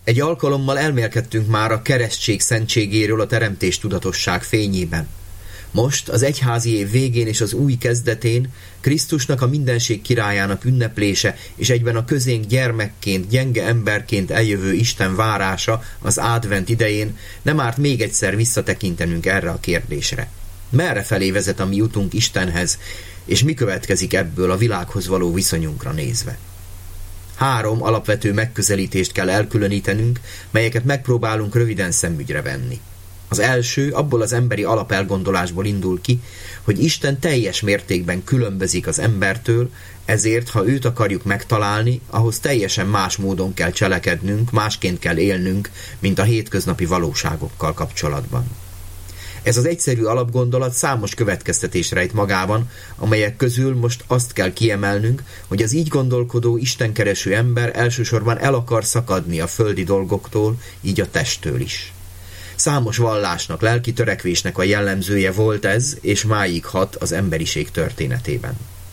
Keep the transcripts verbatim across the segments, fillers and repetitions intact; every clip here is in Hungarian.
Egy alkalommal elmélkedtünk már a keresztség szentségéről a teremtés tudatosság fényében. Most, az egyházi év végén és az új kezdetén Krisztusnak, a mindenség királyának ünneplése és egyben a közénk gyermekként, gyenge emberként eljövő Isten várása az advent idején nem árt még egyszer visszatekintenünk erre a kérdésre. Merre felé vezet a mi utunk Istenhez, és mi következik ebből a világhoz való viszonyunkra nézve? Három alapvető megközelítést kell elkülönítenünk, melyeket megpróbálunk röviden szemügyre venni. Az első abból az emberi alapelgondolásból indul ki, hogy Isten teljes mértékben különbözik az embertől, ezért, ha őt akarjuk megtalálni, ahhoz teljesen más módon kell cselekednünk, másként kell élnünk, mint a hétköznapi valóságokkal kapcsolatban. Ez az egyszerű alapgondolat számos következtetés rejt magában, amelyek közül most azt kell kiemelnünk, hogy az így gondolkodó, istenkereső ember elsősorban el akar szakadni a földi dolgoktól, így a testtől is. Számos vallásnak, lelki törekvésnek a jellemzője volt ez, és máig hat az emberiség történetében.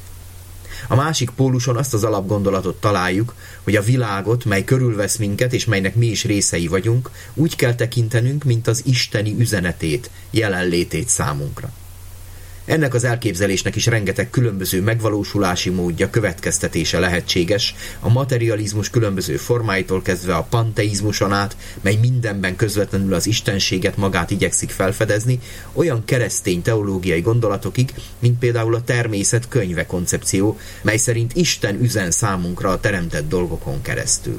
A másik póluson azt az alapgondolatot találjuk, hogy a világot, mely körülvesz minket, és melynek mi is részei vagyunk, úgy kell tekintenünk, mint az isteni üzenetét, jelenlétét számunkra. Ennek az elképzelésnek is rengeteg különböző megvalósulási módja, következtetése lehetséges, a materializmus különböző formáitól kezdve a panteizmuson át, mely mindenben közvetlenül az istenséget magát igyekszik felfedezni, olyan keresztény teológiai gondolatokig, mint például a természet könyve koncepció, mely szerint Isten üzen számunkra a teremtett dolgokon keresztül.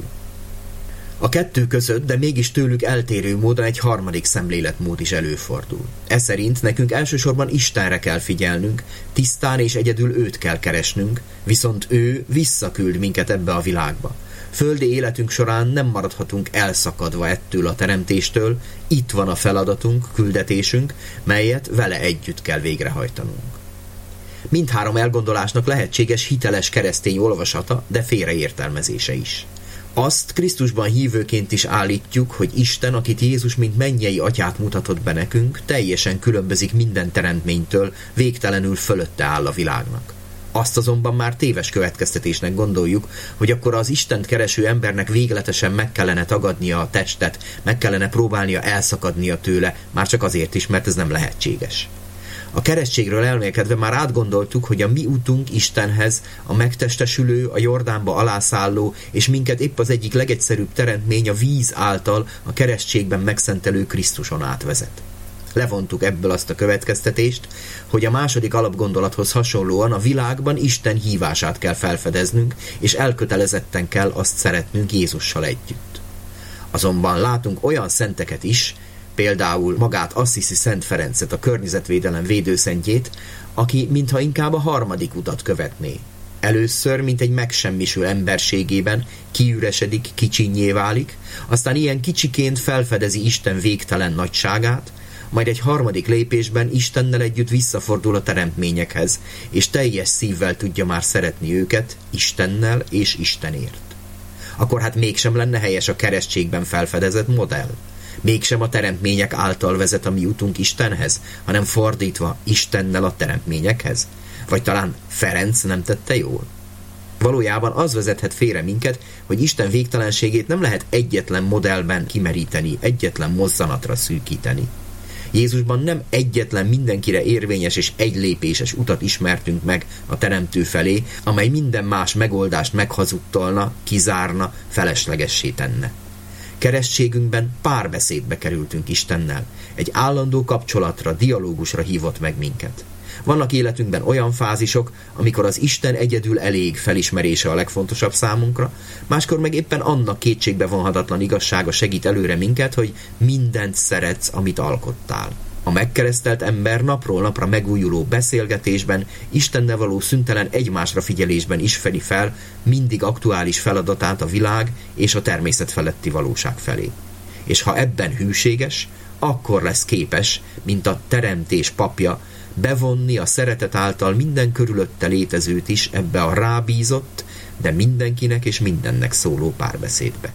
A kettő között, de mégis tőlük eltérő módon egy harmadik szemléletmód is előfordul. Ez szerint nekünk elsősorban Istenre kell figyelnünk, tisztán és egyedül őt kell keresnünk, viszont ő visszaküld minket ebbe a világba. Földi életünk során nem maradhatunk elszakadva ettől a teremtéstől, itt van a feladatunk, küldetésünk, melyet vele együtt kell végrehajtanunk. Mindhárom elgondolásnak lehetséges hiteles keresztény olvasata, de félreértelmezése is. Azt Krisztusban hívőként is állítjuk, hogy Isten, akit Jézus mint mennyei atyát mutatott be nekünk, teljesen különbözik minden teremtménytől, végtelenül fölötte áll a világnak. Azt azonban már téves következtetésnek gondoljuk, hogy akkor az Istent kereső embernek végletesen meg kellene tagadnia a testet, meg kellene próbálnia elszakadnia tőle, már csak azért is, mert ez nem lehetséges. A keresztségről elmélkedve már átgondoltuk, hogy a mi utunk Istenhez, a megtestesülő, a Jordánba alászálló, és minket épp az egyik legegyszerűbb teremtmény, a víz által a keresztségben megszentelő Krisztuson átvezet. Levontuk ebből azt a következtetést, hogy a második alapgondolathoz hasonlóan a világban Isten hívását kell felfedeznünk, és elkötelezetten kell azt szeretnünk Jézussal együtt. Azonban látunk olyan szenteket is, például magát Assisi Szent Ferencet, a környezetvédelem védőszentjét, aki mintha inkább a harmadik utat követné. Először, mint egy megsemmisül emberségében, kiüresedik, kicsinnyé válik, aztán ilyen kicsiként felfedezi Isten végtelen nagyságát, majd egy harmadik lépésben Istennel együtt visszafordul a teremtményekhez, és teljes szívvel tudja már szeretni őket Istennel és Istenért. Akkor hát mégsem lenne helyes a keresztségben felfedezett modell. Mégsem a teremtmények által vezet a mi utunk Istenhez, hanem fordítva Istennel a teremtményekhez? Vagy talán Ferenc nem tette jól? Valójában az vezethet félre minket, hogy Isten végtelenségét nem lehet egyetlen modellben kimeríteni, egyetlen mozzanatra szűkíteni. Jézusban nem egyetlen mindenkire érvényes és egylépéses utat ismertünk meg a Teremtő felé, amely minden más megoldást meghazudtolna, kizárna, feleslegessé tenne. Keresztségünkben párbeszédbe kerültünk Istennel, egy állandó kapcsolatra, dialógusra hívott meg minket. Vannak életünkben olyan fázisok, amikor az Isten egyedül elég felismerése a legfontosabb számunkra, máskor meg éppen annak kétségbe vonhatatlan igazsága segít előre minket, hogy mindent szeretsz, amit alkottál. A megkeresztelt ember napról napra megújuló beszélgetésben, Istennel való szüntelen egymásra figyelésben ismeri fel mindig aktuális feladatát a világ és a természet feletti valóság felé. És ha ebben hűséges, akkor lesz képes, mint a teremtés papja, bevonni a szeretet által minden körülötte létezőt is ebbe a rábízott, de mindenkinek és mindennek szóló párbeszédbe.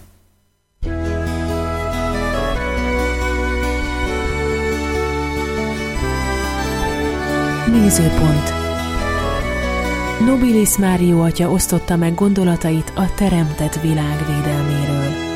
Nézőpont. Nobilis Mário atya osztotta meg gondolatait a teremtett világ védelméről.